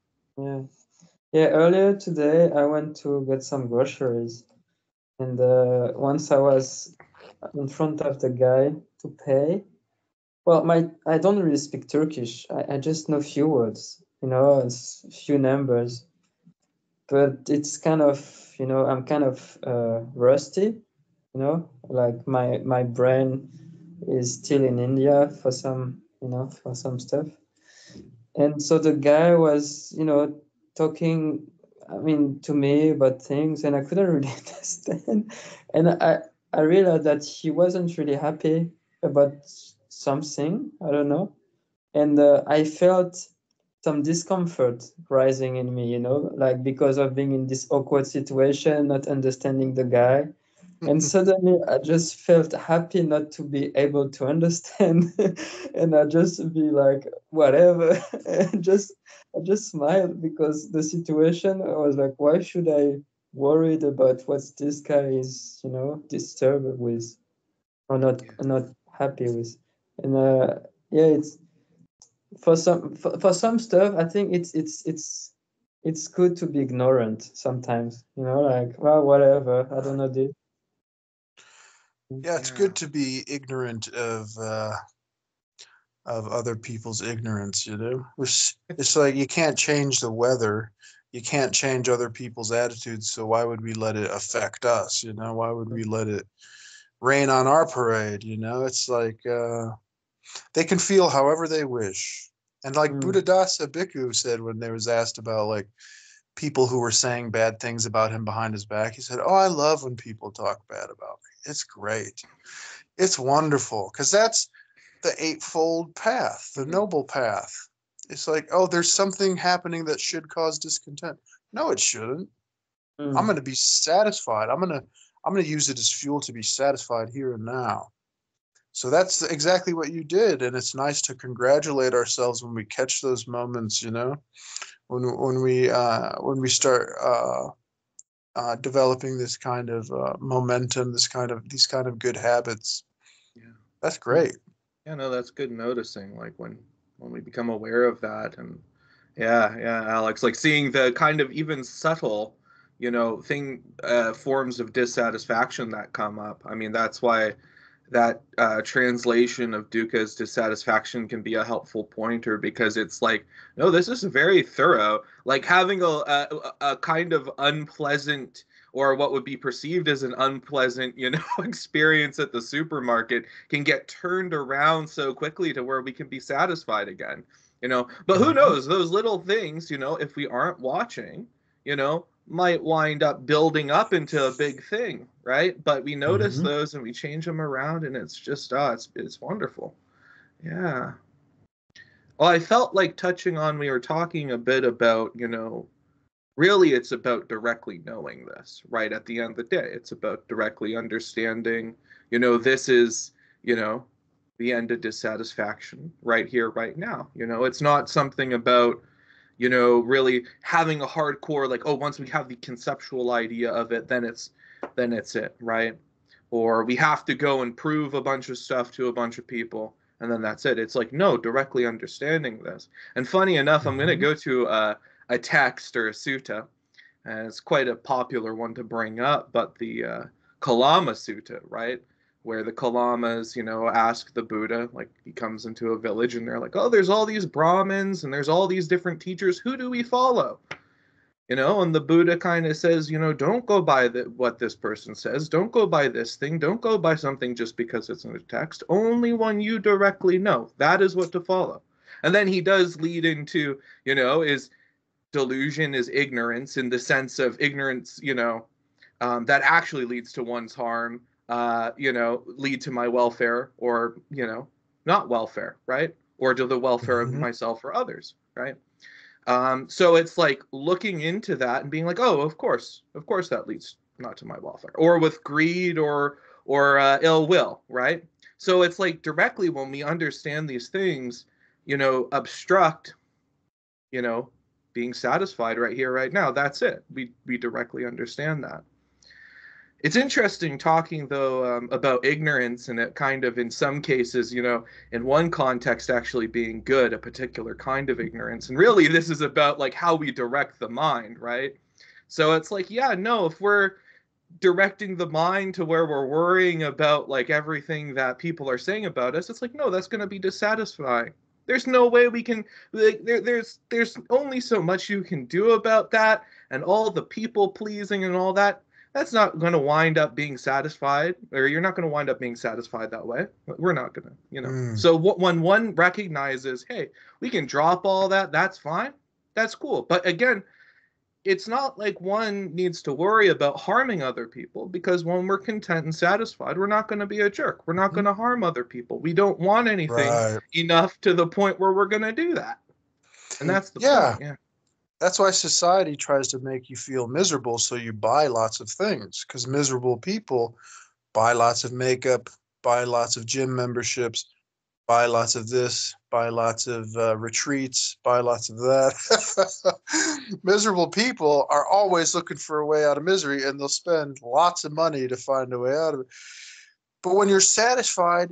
Yeah, earlier today I went to get some groceries, and once I was in front of the guy to pay. Well, I don't really speak Turkish. I just know few words, it's few numbers, but it's kind of, I'm kind of rusty, like my brain is still in India for some, for some stuff. And so the guy was, talking, to me about things, and I couldn't really understand. And I realized that he wasn't really happy about something, I don't know. And I felt some discomfort rising in me, like because of being in this awkward situation, not understanding the guy. And suddenly I just felt happy not to be able to understand. And I just be like, whatever. And I just smiled because the situation, I was like, why should I worried about what this guy is, disturbed with or not happy with? And it's for some stuff, I think it's good to be ignorant sometimes, like, well, whatever, I don't know this. Yeah, it's good to be ignorant of of other people's ignorance, you know? It's like you can't change the weather. You can't change other people's attitudes, so why would we let it affect us, you know? Why would we let it rain on our parade, you know? It's like they can feel however they wish. And like Mm. Buddhadasa Bhikkhu said when they was asked about like people who were saying bad things about him behind his back, he said, "Oh, I love when people talk bad about me. It's great. It's wonderful because that's the eightfold path, the Mhm. noble path. It's like, oh, there's something happening that should cause discontent. No, it shouldn't. I'm Mm. going to be satisfied. I'm going to use it as fuel to be satisfied here and now. So that's exactly what you did, and it's nice to congratulate ourselves when we catch those moments, you know, when we start developing this kind of momentum, these kind of good habits. Yeah. That's great. Yeah, no, that's good noticing. Like when we become aware of that, and yeah, yeah, Alex, like seeing the kind of even subtle, forms of dissatisfaction that come up. I mean, that's why that translation of dukkha's dissatisfaction can be a helpful pointer, because it's like, no, this is very thorough. Like having a kind of unpleasant, or what would be perceived as an unpleasant, experience at the supermarket can get turned around so quickly to where we can be satisfied again. But who Mhm. knows, those little things, if we aren't watching, might wind up building up into a big thing, right? But we notice Mhm. those and we change them around, and it's just it's wonderful. Yeah. Well, I felt like touching on, we were talking a bit about, really it's about directly knowing this, right? At the end of the day, it's about directly understanding, this is, you know, the end of dissatisfaction right here, right now. It's not something about, really having a hardcore, like, oh, once we have the conceptual idea of it, then it's it, right? Or we have to go and prove a bunch of stuff to a bunch of people, and then that's it. It's like, no, directly understanding this. And funny enough, I'm going to Mhm. go to a text or a sutta, and it's quite a popular one to bring up, but the Kalama Sutta, right? Where the Kalamas, ask the Buddha, like he comes into a village and they're like, oh, there's all these Brahmins and there's all these different teachers. Who do we follow? And the Buddha kind of says, don't go by what this person says. Don't go by this thing. Don't go by something just because it's in a text. Only one you directly know. That is what to follow. And then he does lead into, is delusion is ignorance, in the sense of ignorance, that actually leads to one's harm, lead to my welfare, or, not welfare, right? Or to the welfare of Mhm. myself or others, right? So it's like looking into that and being like, oh, of course that leads not to my welfare, or with greed or ill will, right? So it's like directly when we understand these things, obstruct, you know, being satisfied right here, right now. That's it. We directly understand that. It's interesting talking though, about ignorance, and it kind of in some cases, in one context actually being good, a particular kind of ignorance, and really this is about like how we direct the mind, right? So it's like, yeah, no, if we're directing the mind to where we're worrying about like everything that people are saying about us, it's like, no, that's going to be dissatisfying. There's no way we can, like, there's only so much you can do about that, and all the people pleasing and all that. That's not going to wind up being satisfied, or you're not going to wind up being satisfied that way. We're not going to. Mm. So when one recognizes, hey, we can drop all that, that's fine, that's cool. But again, it's not like one needs to worry about harming other people, because when we're content and satisfied, we're not going to be a jerk. We're not going Mhm. to harm other people. We don't want anything Right. enough to the point where we're going to do that. And that's the point. Yeah. Yeah. That's why society tries to make you feel miserable, so you buy lots of things. Because miserable people buy lots of makeup, buy lots of gym memberships, buy lots of this, buy lots of retreats, buy lots of that. Miserable people are always looking for a way out of misery, and they'll spend lots of money to find a way out of it. But when you're satisfied,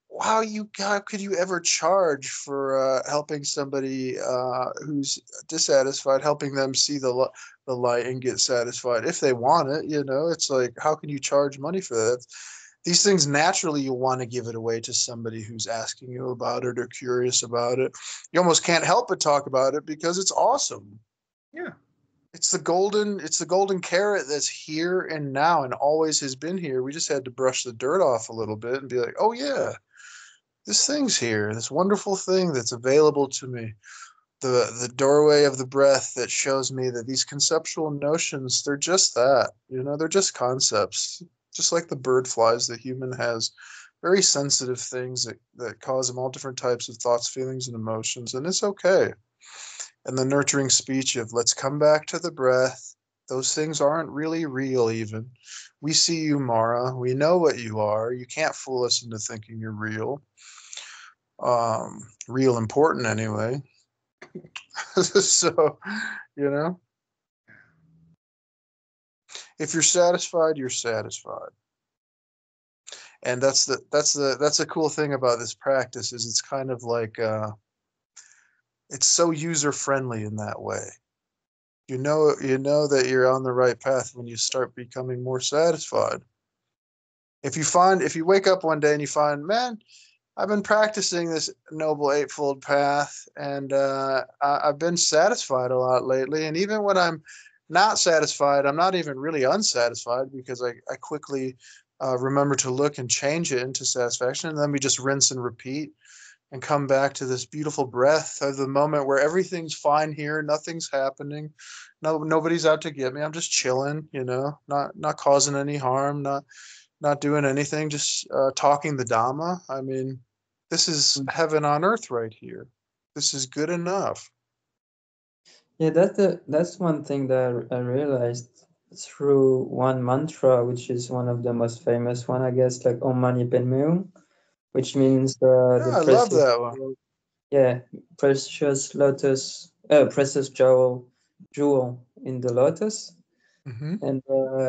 how could you ever charge for helping somebody who's dissatisfied, helping them see the light and get satisfied if they want it? It's like, how can you charge money for that? these things naturally you'll want to give it away to somebody who's asking you about it or curious about it. You almost can't help but talk about it because it's awesome. Yeah. It's the golden carrot that's here and now and always has been here. We just had to brush the dirt off a little bit and be like, oh yeah, this thing's here, this wonderful thing that's available to me. The doorway of the breath that shows me that these conceptual notions, they're just that, they're just concepts, just like the bird flies. The human has very sensitive things that cause him all different types of thoughts, feelings, and emotions, and it's okay. And the nurturing speech of let's come back to the breath. Those things aren't really real even. We see you, Mara. We know what you are. You can't fool us into thinking you're real. Real important anyway. So, if you're satisfied, you're satisfied. And that's the cool thing about this practice is it's kind of like it's so user friendly in that way. You know that you're on the right path when you start becoming more satisfied. If you wake up one day and you find, man, I've been practicing this Noble Eightfold Path, and I've been satisfied a lot lately. And even when I'm not satisfied, I'm not even really unsatisfied because I quickly remember to look and change it into satisfaction. And then we just rinse and repeat and come back to this beautiful breath of the moment where everything's fine here, nothing's happening, nobody's out to get me. I'm just chilling, not causing any harm, not doing anything, just talking the Dhamma. I mean, this is heaven on earth right here. This is good enough. Yeah, that's one thing that I realized through one mantra, which is one of the most famous one, I guess, like Om Mani Padme Hum, which means I love precious, that one. yeah, precious lotus, precious jewel in the lotus. Mm-hmm. And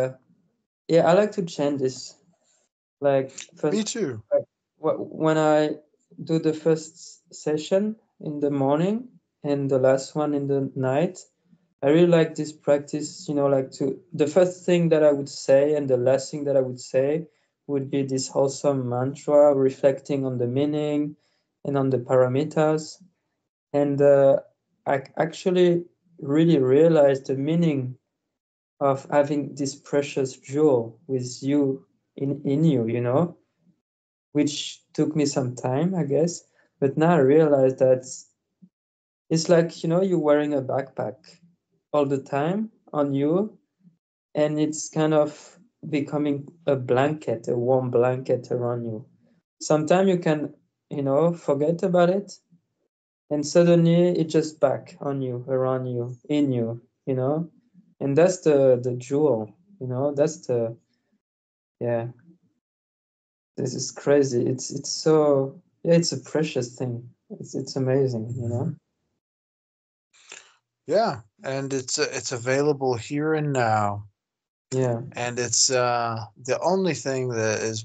yeah, I like to chant this. Like first, Me too. when I do the first session in the morning and the last one in the night, I really like this practice, like the first thing that I would say and the last thing that I would say would be this wholesome mantra reflecting on the meaning and on the paramitas. And I actually really realized the meaning of having this precious jewel with you in you, which took me some time, I guess. But now I realize that it's like, you're wearing a backpack all the time on you, and it's kind of becoming a blanket, a warm blanket around you. Sometimes you can, forget about it, and suddenly it's just back on you, around you, in you. And that's the jewel, that's yeah. This is crazy. It's so, yeah, it's a precious thing. It's amazing. Yeah, and it's available here and now. Yeah. And it's the only thing that is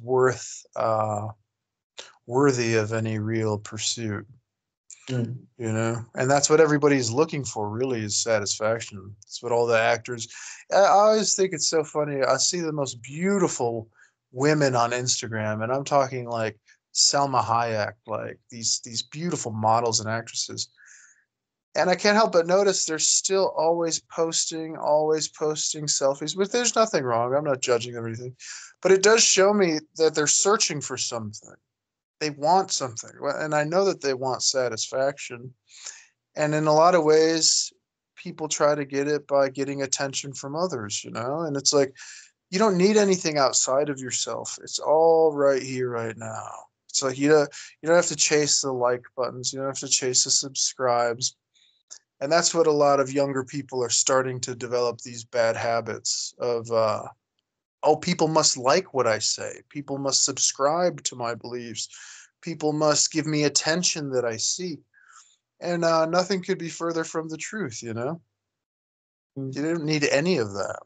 worthy of any real pursuit. Mm. And that's what everybody's looking for, really, is satisfaction. That's what all the actors. I always think it's so funny. I see the most beautiful women on Instagram, and I'm talking like Selma Hayek, like these beautiful models and actresses. And I can't help but notice they're still always posting selfies. But there's nothing wrong. I'm not judging them or anything, but it does show me that they're searching for something. They want something, and I know that they want satisfaction. And in a lot of ways, people try to get it by getting attention from others, and it's like you don't need anything outside of yourself. It's all right here, right now. It's like you don't have to chase the like buttons. You don't have to chase the subscribes. And that's what a lot of younger people are starting to develop, these bad habits of oh, people must like what I say. People must subscribe to my beliefs. People must give me attention that I seek. And nothing could be further from the truth, You Mm. don't need any of that.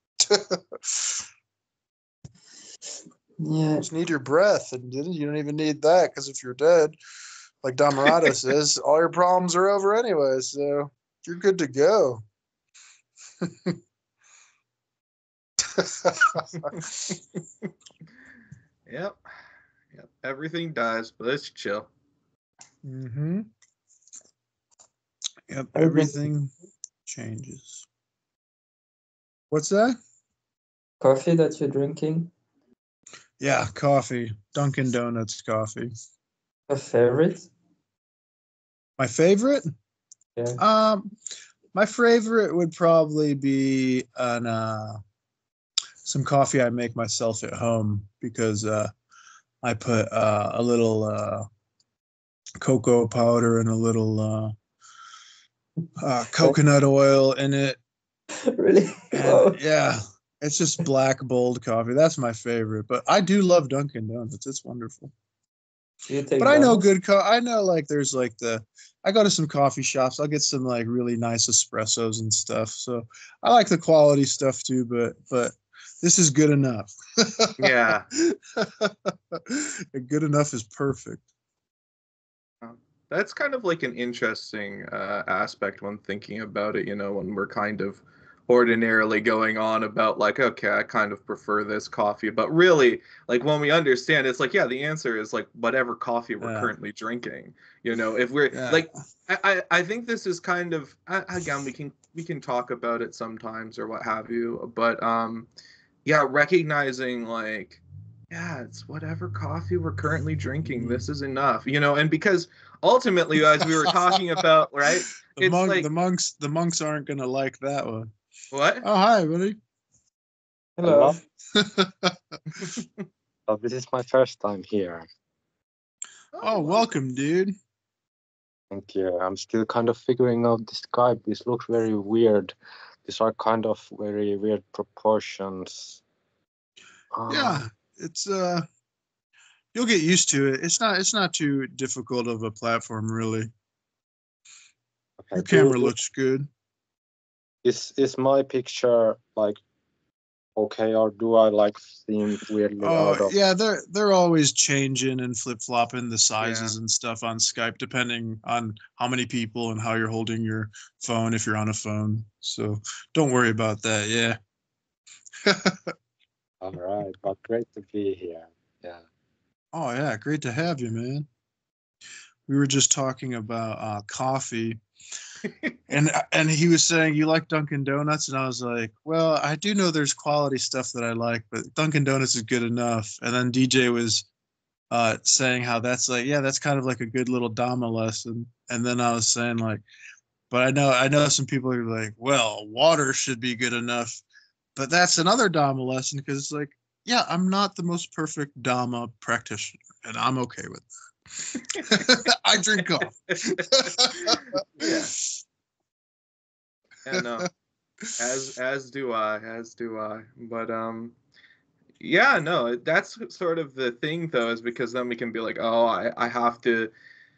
Yeah. You just need your breath, and you don't even need that, because if you're dead, like Dhammarato says, all your problems are over anyway, so you're good to go. Yep. Yep. Everything dies, but it's chill. Mm-hmm. Yep, Everything. everything changes. What's that? Coffee that you're drinking? Yeah, coffee. Dunkin' Donuts coffee. A favorite? My favorite? Yeah. My favorite would probably be some coffee I make myself at home because I put a little cocoa powder and a little coconut oil in it. Really? And Wow. yeah, it's just black bold coffee. That's my favorite. But I do love Dunkin' Donuts. It's wonderful. Do you But take I know donuts? good I know like there's like I go to some coffee shops. I'll get some like really nice espressos and stuff. So I like the quality stuff too, but this is good enough. Yeah. Good enough is perfect. That's kind of like an interesting aspect when thinking about it, when we're kind of ordinarily going on about like, okay, I kind of prefer this coffee, but really, like when we understand, it's like, yeah, the answer is like whatever coffee we're Yeah. currently drinking. If we're Yeah. like, I think this is kind of again, we can talk about it sometimes or what have you, but yeah, recognizing like, yeah, it's whatever coffee we're currently drinking. Mm. This is enough, and because ultimately, as we were talking about, right, it's like, The monks aren't gonna like that one. what? Oh, hi, buddy. Hello. Hello. So this is my first time here. Oh, welcome, dude. Thank you. I'm still kind of figuring out the Skype. This looks very weird. These are kind of very weird proportions. Yeah, it's you'll get used to it. It's not too difficult of a platform, really. Okay. Your camera looks good. Is my picture like okay, or do I like seem weirdly out Oh of? yeah, they're always changing and flip flopping the sizes Yeah. and stuff on Skype depending on how many people and how you're holding your phone if you're on a phone. So don't worry about that. Yeah. All right, but great to be here. Yeah. Oh yeah, great to have you, man. We were just talking about coffee, and he was saying you like Dunkin' Donuts, and I was like, well, I do know there's quality stuff that I like, but Dunkin' Donuts is good enough. And then DJ was saying how that's like, yeah, that's kind of like a good little Dama lesson. And then I was saying like, but I know some people are like, well, water should be good enough, but that's another Dama lesson because it's like, yeah, I'm not the most perfect Dama practitioner, and I'm okay with that. I drink coffee. Yeah. Yeah, no. As do I. But yeah, no, that's sort of the thing though, is because then we can be like, oh, I have to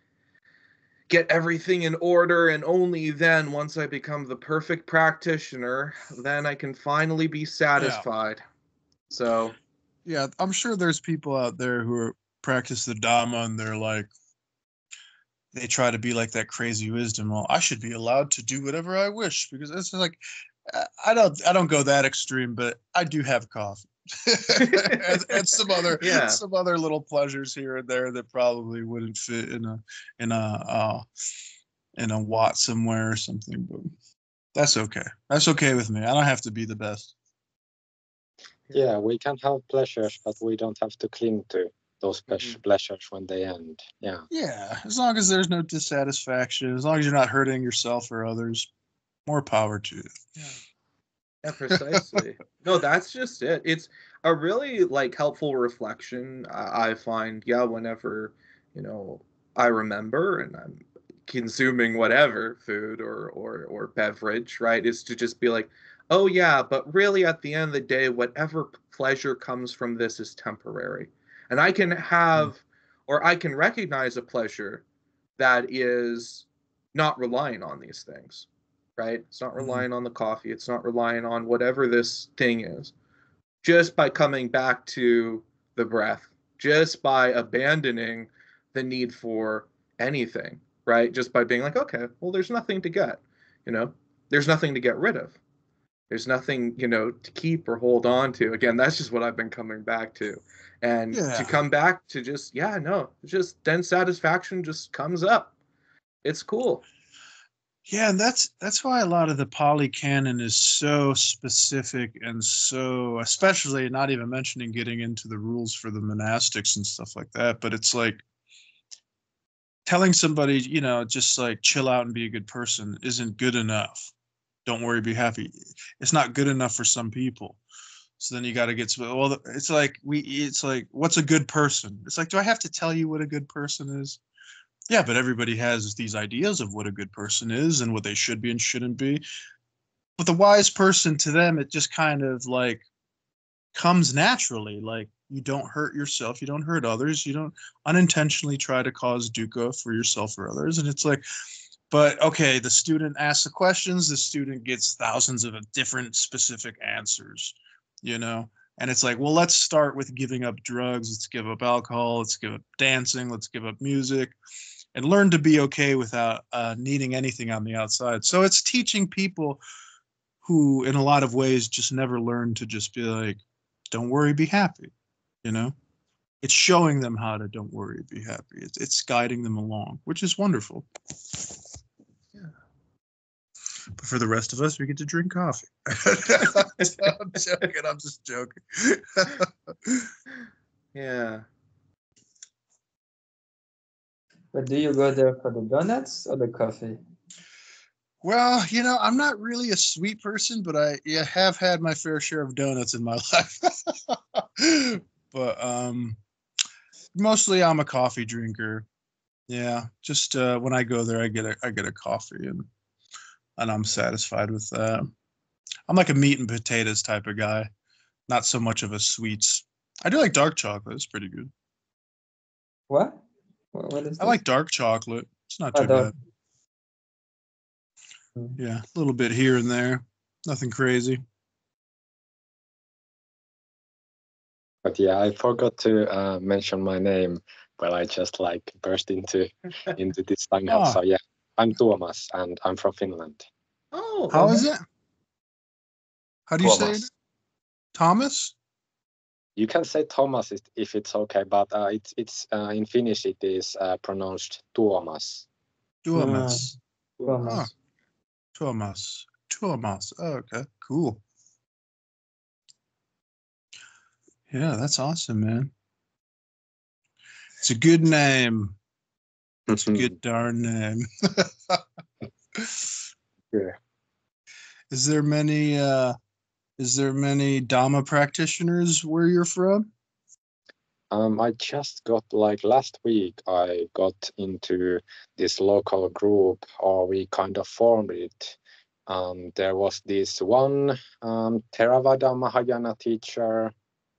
get everything in order, and only then, once I become the perfect practitioner, then I can finally be Yeah. satisfied. So Yeah, I'm sure there's people out there who practice the Dhamma and they're like, they try to be like that crazy wisdom. Well, I should be allowed to do whatever I wish because it's like, I don't go that extreme, but I do have coffee and yeah. some other little pleasures here and there that probably wouldn't fit in a in a Watt somewhere or something. But that's okay. That's okay with me. I don't have to be the best. Yeah, we can have pleasures, but we don't have to cling to those pleasures when they end. Yeah. Yeah, as long as there's no dissatisfaction, as long as you're not hurting yourself or others, more power to you. Yeah, precisely. No, that's just it. It's a really like helpful reflection, I find. Yeah, whenever, I remember and I'm consuming whatever food or beverage, right? Is to just be like, oh yeah, but really at the end of the day, whatever pleasure comes from this is temporary. And I can Mm. have, or I can recognize a pleasure that is not relying on these things, right? It's not Mm. relying on the coffee. It's not relying on whatever this thing is. Just by coming back to the breath, just by abandoning the need for anything, right? Just by being like, okay, well, there's nothing to get, you know, there's nothing to get rid of. There's nothing, to keep or hold on to. Again, that's just what I've been coming back to. And to Yeah. come back to just, just then satisfaction just comes up. It's cool. Yeah, and that's why a lot of the Pali Canon is so specific and so, especially not even mentioning getting into the rules for the monastics and stuff like that. But it's like telling somebody, just like chill out and be a good person isn't good enough. Don't worry, be happy. It's not good enough for some people. So then you got to get to, well, it's like what's a good person? It's like, do I have to tell you what a good person is? Yeah, but everybody has these ideas of what a good person is and what they should be and shouldn't be. But the wise person, to them, it just kind of like comes naturally. Like, you don't hurt yourself, you don't hurt others, you don't unintentionally try to cause dukkha for yourself or others. And it's like, but okay, the student asks the questions, the student gets thousands of different specific answers, and it's like, well, let's start with giving up drugs, let's give up alcohol, let's give up dancing, let's give up music, and learn to be okay without needing anything on the outside. So it's teaching people who, in a lot of ways, just never learn to just be like, don't worry, be happy. It's showing them how to don't worry, be happy. It's guiding them along, which is wonderful. Yeah. But for the rest of us, we get to drink coffee. I'm just joking. Yeah. But do you go there for the donuts or the coffee? Well, I'm not really a sweet person, but I have had my fair share of donuts in my life. But mostly I'm a coffee drinker. Yeah, just when I go there, I get a coffee, and I'm satisfied with that. I'm like a meat and potatoes type of guy, not so much of a sweets. I do like dark chocolate; it's pretty good. What? What is I that? like dark chocolate. It's not Oh, too dark. bad. Yeah, a little bit here and there, nothing crazy. But yeah, I forgot to mention my name. Well, I just like burst into this Hangout. Oh. So yeah, I'm Tuomas and I'm from Finland. Oh, How is it? How do you say it? Tuomas. Thomas? You can say Thomas if it's okay, but it's in Finnish it is pronounced Tuomas. Tuomas. Tuomas. Oh, Tuomas. Tuomas. Oh, okay, cool. Yeah, that's awesome, man. It's a good name. It's a good darn name. Yeah. Is there many Dhamma practitioners where you're from? I just got like last week I got into this local group, or we kind of formed it. There was this one Theravada Mahayana teacher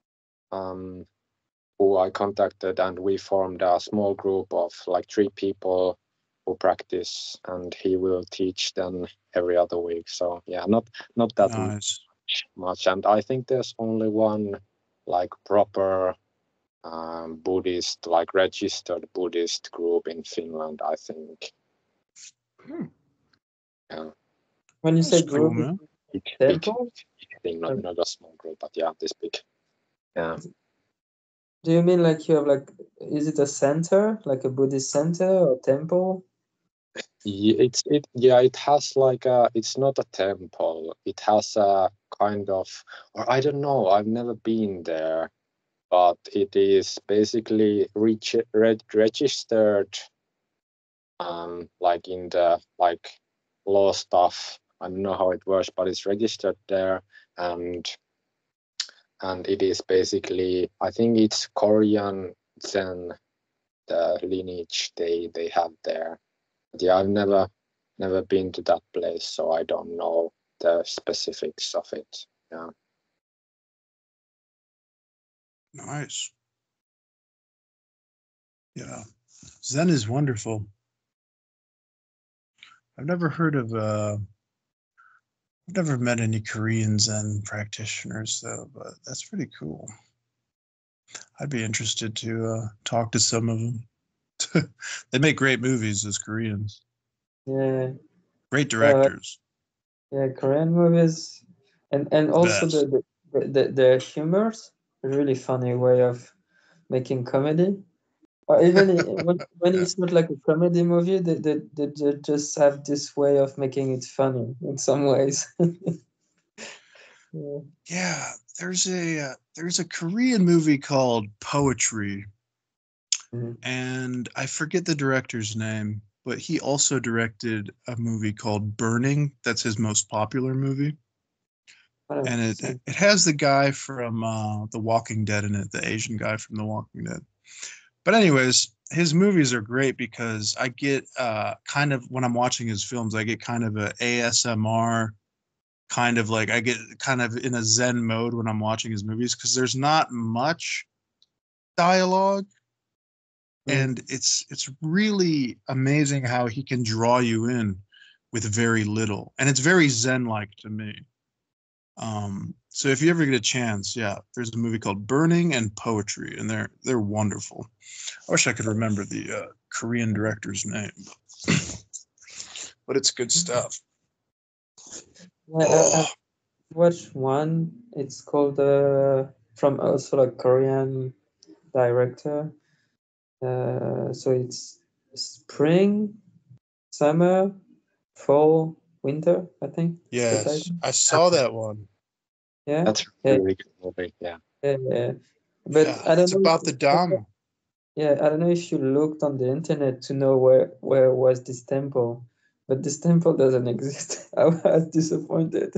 who I contacted, and we formed a small group of like 3 people who practice, and he will teach them every other week. So yeah, not that Nice. much. And I think there's only one like proper Buddhist, like registered Buddhist group in Finland, I think. Yeah. When you say That's cool, group, man. Big temple? thing, not a small group, but yeah, this big. Yeah. Do you mean like you have like, is it a center, like a Buddhist center or temple? It has like it's not a temple. It has a kind of, or I don't know, I've never been there, but it is basically registered like in the like law stuff. I don't know how it works, but it's registered there, and it is basically, I think it's Korean Zen, the lineage they have there. But yeah, I've never been to that place, so I don't know the specifics of it. Yeah. Nice. Yeah. Zen is wonderful. I've never heard of I've never met any Korean Zen practitioners though, but that's pretty cool. I'd be interested to talk to some of them. They make great movies, those Koreans. Yeah. Great directors. Yeah, Korean movies. and also Best. the humors, a really funny way of making comedy. Or even when it's not like a comedy movie, they just have this way of making it funny in some ways. Yeah. Yeah, there's a Korean movie called Poetry, Mhm. and I forget the director's name, but he also directed a movie called Burning. That's his most popular movie, What else and to it say? it has the guy from The Walking Dead in it, the Asian guy from The Walking Dead. But anyways, his movies are great because I get kind of when I'm watching his films, I get kind of a ASMR kind of like I get kind of in a zen mode when I'm watching his movies because there's not much dialogue, and it's really amazing how he can draw you in with very little, and it's very zen like to me. So if you ever get a chance, yeah, there's a movie called Burning and Poetry, and they're wonderful. I wish I could remember the Korean director's name, but it's good stuff. Yeah, Oh, I've watched one. It's called from also a Korean director. So it's spring, summer, fall, winter, I think. It's the yes, title. I saw that one. Yeah. That's a Yeah, really good movie. Yeah. yeah. But Yeah, I don't it's know. about the Dam. Yeah, I don't know if you looked on the internet to know where was this temple, but this temple doesn't exist. I was disappointed.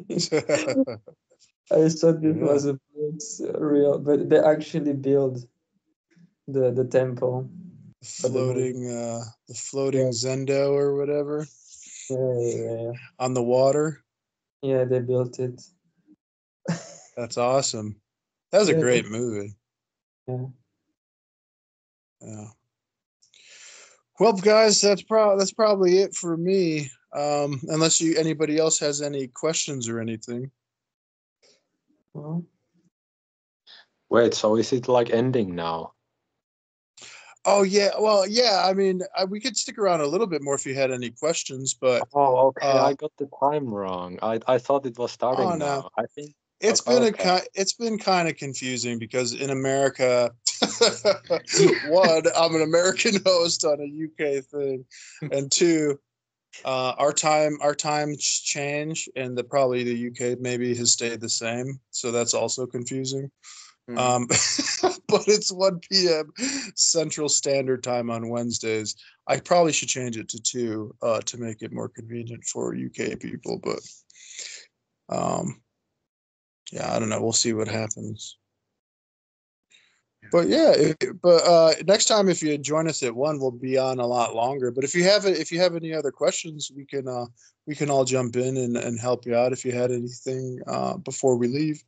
I thought this Yeah. was a real, but they actually build the temple for the movie. The floating Yeah, Zendo or whatever yeah. on the water. Yeah, they built it. That's awesome. That was a Yeah, great movie. yeah. Yeah. Well, guys, that's probably it for me. Unless anybody else has any questions or anything. Well, Wait, so is it like ending now? Oh yeah, well yeah. I mean, we could stick around a little bit more if you had any questions, but Oh, okay. uh, I got the time wrong. I thought it was oh starting no, now. I think. it's Okay. it's been kind of confusing because in America, one, I'm an American host on a UK thing, and two, our times change, and probably the UK maybe has stayed the same, so that's also confusing. Mhm. But it's 1 p.m. Central Standard Time on Wednesdays. I probably should change it to 2 to make it more convenient for UK people, but um, yeah, I don't know. We'll see what happens. But yeah, next time if you join us at 1, we'll be on a lot longer. But if you have any other questions, we can all jump in and help you out if you had anything before we leave.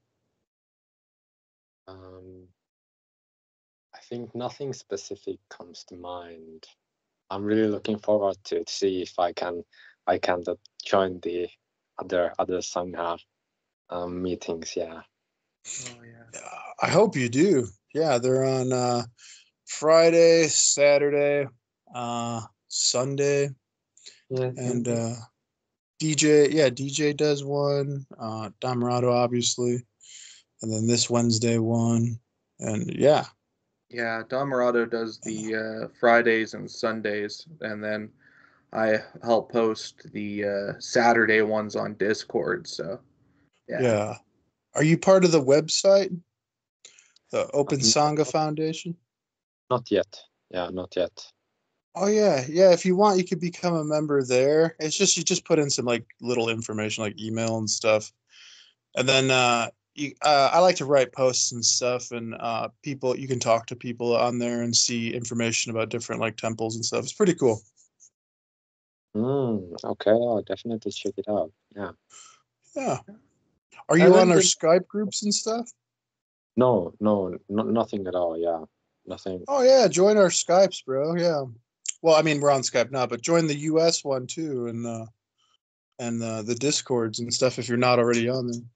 I think nothing specific comes to mind. I'm really looking forward to see if I can join the other Sangha meetings. Yeah. Oh yeah. I hope you do. Yeah, they're on Friday, Saturday, Sunday, yeah, and thank you. DJ. Yeah, DJ does one. Damarado, obviously, and then this Wednesday one, and yeah, Yeah, Don Morado does the Fridays and Sundays, and then I help post the Saturday ones on Discord. So yeah. yeah. Are you part of the website, the Open No, Sangha Foundation? not yet. Yeah, not yet. Oh yeah, yeah. If you want, you could become a member there. It's just you just put in some like little information like email and stuff, and then I like to write posts and stuff, and people you can talk to people on there and see information about different like temples and stuff. It's pretty cool. Okay, I'll definitely check it out. Yeah. Yeah. Are I you on went our there. Skype groups and stuff? No, nothing at all. Yeah, nothing. Oh yeah, join our Skypes, bro. Yeah. Well, I mean we're on Skype now, but join the US one too, and the Discords and stuff if you're not already on there.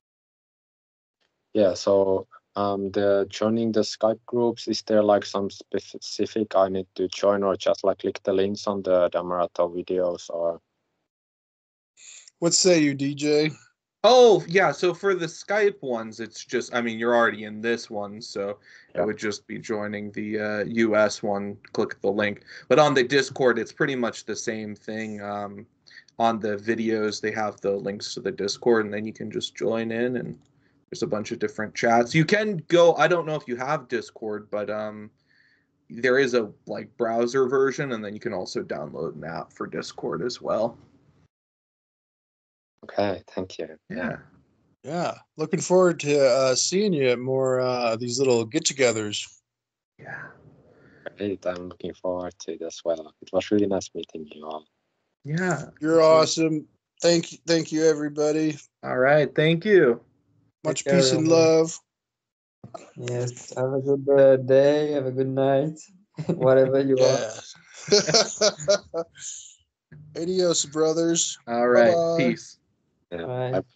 Yeah, so the joining the Skype groups, is there like some specific I need to join, or just like click the links on the Damarato videos, or What say you, DJ? Oh, yeah. So for the Skype ones, it's just, I mean, you're already in this one, so Yeah. it would just be joining the US one. Click the link. But on the Discord, it's pretty much the same thing. On the videos, they have the links to the Discord, and then you can just join in, and there's a bunch of different chats. You can go, I don't know if you have Discord, but there is a like browser version, and then you can also download an app for Discord as well. Okay, thank you. Yeah. Yeah, looking forward to seeing you at more these little get-togethers. Yeah. Great. I'm looking forward to it as well. It was really nice meeting you all. Yeah. You're awesome. Thank you, everybody. All right. Thank you. Much Take care, peace and everyone. love. Yes. Have a good day. Have a good night. Whatever you are. Yeah. Adios, brothers. All right. Bye-bye. Peace. Yeah. Bye. Bye.